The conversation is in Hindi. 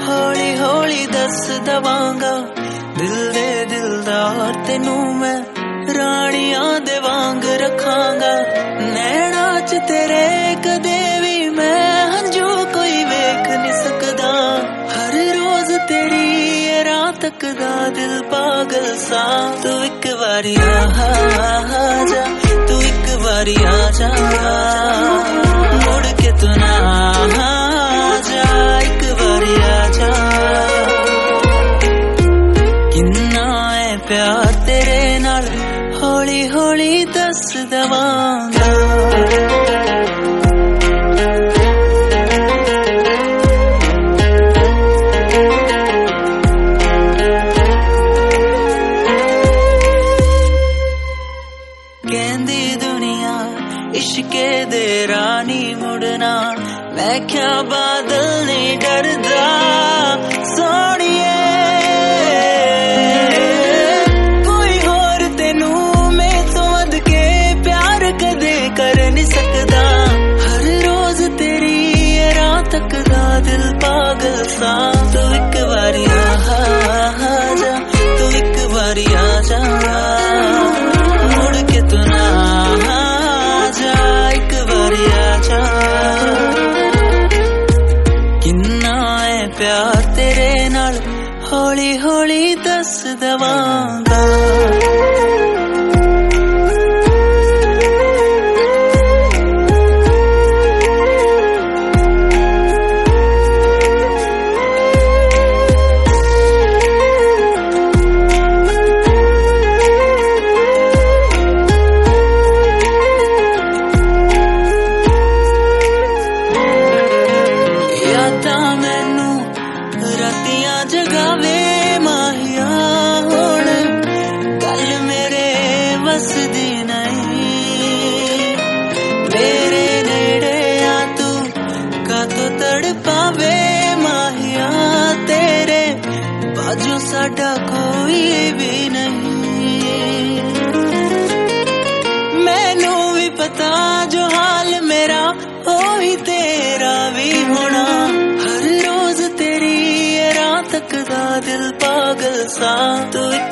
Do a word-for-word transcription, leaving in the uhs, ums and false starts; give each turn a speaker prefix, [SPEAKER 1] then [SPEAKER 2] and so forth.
[SPEAKER 1] हौली हौली दस दवांगा दिल दे दिलदार तेनू मैं रानियां दे वांग रखांगा। नैना च तेरे कदे भी मैं हंजू कोई वेख नहीं सकदा। हर रोज तेरी ये रात तकदा दिल पागल सा। तू एक बारी आ जा, तू एक बारी आ जा, मुड़ के तू ना जा, एक बारी आ जा। किन्ना है प्यार तेरे नाल हौली हौली दस दवांगा। कहंदी दुनिया इश्के दे रानी मुड़ना, मैं क्या बादल नहीं डरदा सोनिए। कोई होर तेनू मैं तो वध के प्यार कदे कर नहीं सकदा। हर रोज तेरी ये रात तकदा दिल पागल सा। तू एक बारी आ जा, तू एक बारी आ जा, मुड़ के तू ना जा, एक बारी आ जा। किन्ना है प्यार तेरे नाल हौली हौली दस दवांगा। मैनू रातियां जगावे माहिया हुण गल मेरे बस दी नहीं। मेरे नेड़े आ तू कातों तड़पावे माहिया, तेरे बाजू साडा कोई भी नहीं। मैनू भी पता जो हाल मेरा ओही तेरा भी होना। हर रोज तेरी ये रात तकदा दिल पागल सा। तू